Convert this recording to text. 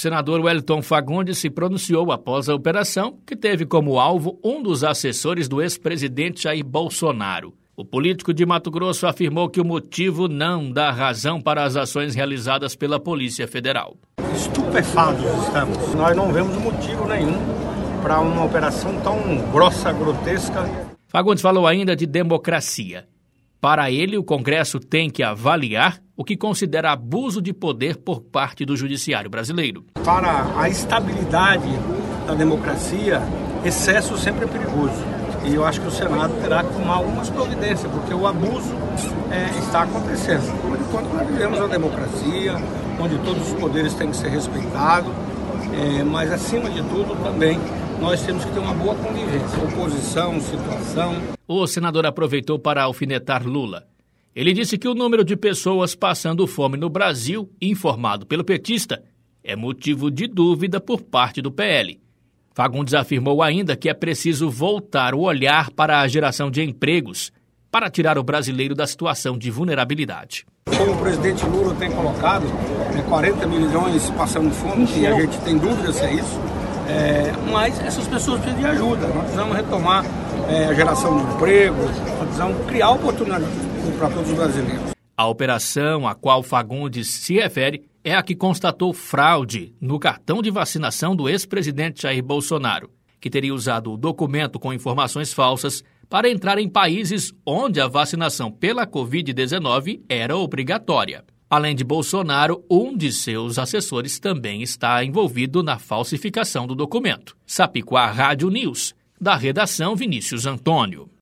senador Wellington Fagundes se pronunciou após a operação, que teve como alvo um dos assessores do ex-presidente Jair Bolsonaro. O político de Mato Grosso afirmou que o motivo não dá razão para as ações realizadas pela Polícia Federal. Estupefatos estamos. Nós não vemos motivo nenhum para uma operação tão grossa, grotesca. Fagundes falou ainda de democracia. Para ele, o Congresso tem que avaliar o que considera abuso de poder por parte do Judiciário brasileiro. Para a estabilidade da democracia, excesso sempre é perigoso. E eu acho que o Senado terá que tomar algumas providências, porque o abuso está acontecendo. Enquanto nós vivemos uma democracia, onde todos os poderes têm que ser respeitados, mas acima de tudo também nós temos que ter uma boa convivência, oposição, situação. O senador aproveitou para alfinetar Lula. Ele disse que o número de pessoas passando fome no Brasil, informado pelo petista, é motivo de dúvida por parte do PL. Fagundes afirmou ainda que é preciso voltar o olhar para a geração de empregos, para tirar o brasileiro da situação de vulnerabilidade. Como o presidente Lula tem colocado, 40 milhões passando fome, e a gente tem dúvida se é isso, mas essas pessoas precisam de ajuda. Nós precisamos retomar a geração de emprego, nós precisamos criar oportunidade para todos os brasileiros. A operação a qual Fagundes se refere é a que constatou fraude no cartão de vacinação do ex-presidente Jair Bolsonaro, que teria usado o documento com informações falsas para entrar em países onde a vacinação pela Covid-19 era obrigatória. Além de Bolsonaro, um de seus assessores também está envolvido na falsificação do documento. Sapiquá Rádio News, da redação Vinícius Antônio.